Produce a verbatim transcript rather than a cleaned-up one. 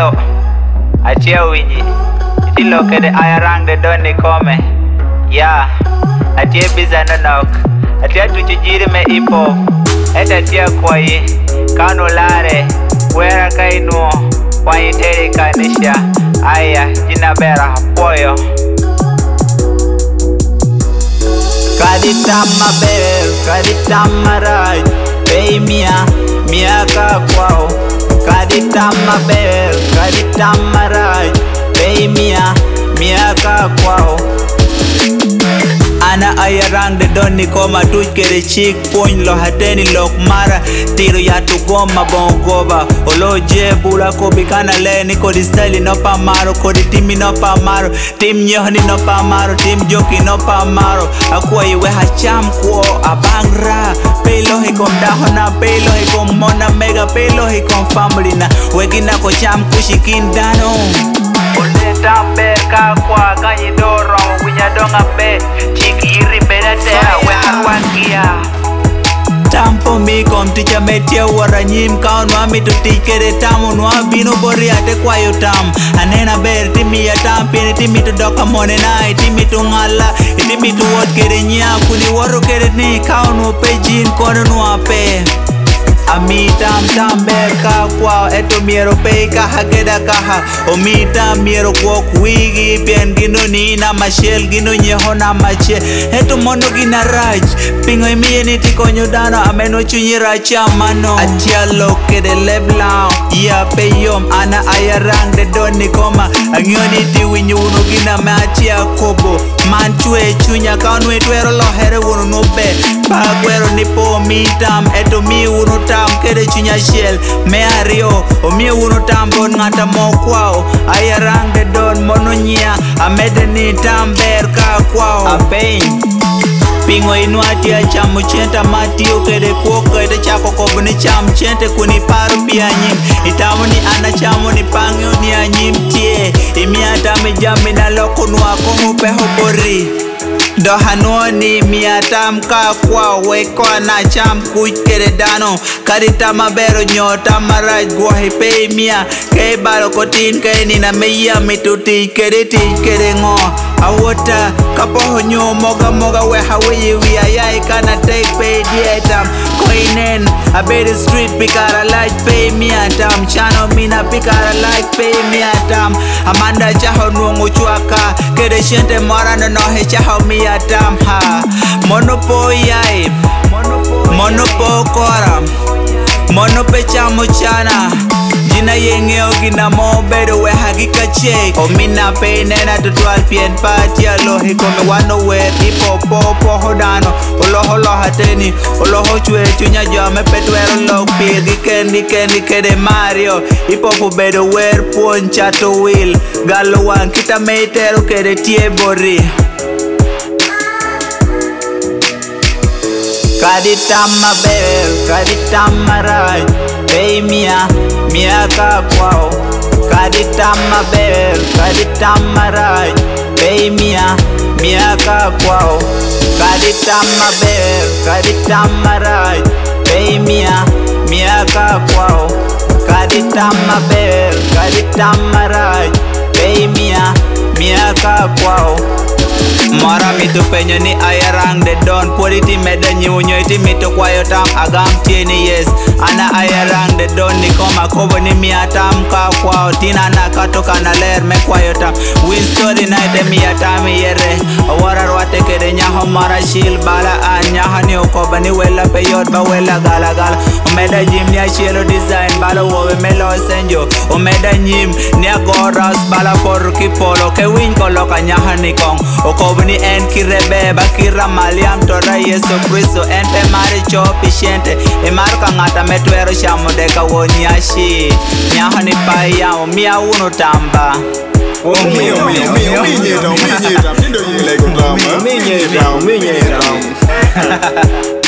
Atialo Atia winyi Itilo kede ayarang de doni kome Ya Atia bizano nok Atia tuchijiri me ipo Eta atia kwayi Kano lare Wera kainuo Wanyi teri kanisha Aya jina bera hapoyo Kaditama bel Kaditama raj Pei mia Mia ka kwao Kaditama bel Kaditama raj Pei mia Mia ka kwao Ana ayarang de doni koma tuj kere chik poin lo hateni lok mara tiro ya tu goma bongoba olo je bula ko bikana le ni ko di style no pa maro ko di timi no pa maro tim nyohni no pa maro tim joki no pa maro akwa iwe hacham ko abangra pelo he kom dahona pelo he kom mona mega pelo he kom family na wegina ko cham kushikin dano Tambe ka kwa kanyi doro winya donga be chiki iri beda tea we harwangia Tampo mi kom ticha metia wara nyim kaon wami tu tikere tamu nwa bino bori ate kwa yotam Anena ber timi ya tampini timi tu doka mone nai timi tu ngala timi tu wot kere nya kuni waru kere ni kaon wope jin kono nwa pe Ami tam tam ber ka kwa eto miero pei ka hageda kaha omita miero kwa kuigi pien gino ni na mashel gino nyeho na mache eto mono gina raj pingo imiye ni tikonyo dana ameno chunyi racha mano atia loke de lebla ya peyom ana ayarang de doni koma angioni ti winyu uno gina me atia kobo man chwe chunya kaunwe twero lo here uno no be bagwero ni po mitam eto mi uno tam kede chunya shell me ario o mi uno tambon ngata mo kwao ayarang de don mono nyia amede ni tamber ka kwao apein Pingo inu atia chamu chenta matio kede kuoka ite chako kobu ni chamu chente kuni paru pia nyim Itamu ni ana chamu ni pangyo ni anyim tie Imi atame jami na loko nuako hupe hobori Dohanuoni miatam ka kwa wekwa na cham kuj kere dano Karita mabero nyota maraj guahi pei mia Kei baro kotin kei nina meya mituti kere ti kere ngo Awota kapoho nyo moga moga we hawaii we ayai kana take pay dietam Koinen abedi street pikara like pay mia tam Chano mina pikara like pay mia tam Amanda chaho nuongo chuaka Kede shente morano no he chaho mia tam ha Monopo yai Monopo kora Monope chamo chana Jina yenge ogina mo bedo we hagika che O mina pay nena to twelve pien party alohi kome wano we ipo po po hodano Oloho lo hateni Oloho chwe chunya jame petwero log pigi kendi kendi kede Mario Ipo po bedo wer puon chato will Galo wan kita meitero kede tie bori Kaditama bel, kaditama raj Pei mia, mia ka kwao Kaditama bel, kaditama raj Pei mia, mia ka kwao Kaditama bel, kaditama raj Pei mia, mia ka kwao Kaditama bel, kaditama raj Pei mia, mia ka kwao Mara mitu penyo ni ayarang de don Politi meda nyunyo iti mitu kwa yotam agam tieni yes Ana ayarang de don ni koma kobo ni miatam ka kwao Tina na katoka na ler me kwa yotam Win story na ite miatam yere Awara rwate kede nyaho mara shil bala an Nyaha ni ukoba ni wela peyot ba wela gala gala Umeda jim ni ashelo design bala wowe melo senjo Umeda nyim ni agoras bala poru kipolo Ke win koloka nyaha ni kong Ukoba ni en kirebe bakira maliam tora Yesu Kristo en pe mari chopi shente e maru kangata metwero shamo deka wonyashi nyaho ni paya umia uno tamba Umia umia umia umia umia umia umia umia umia umia umia umia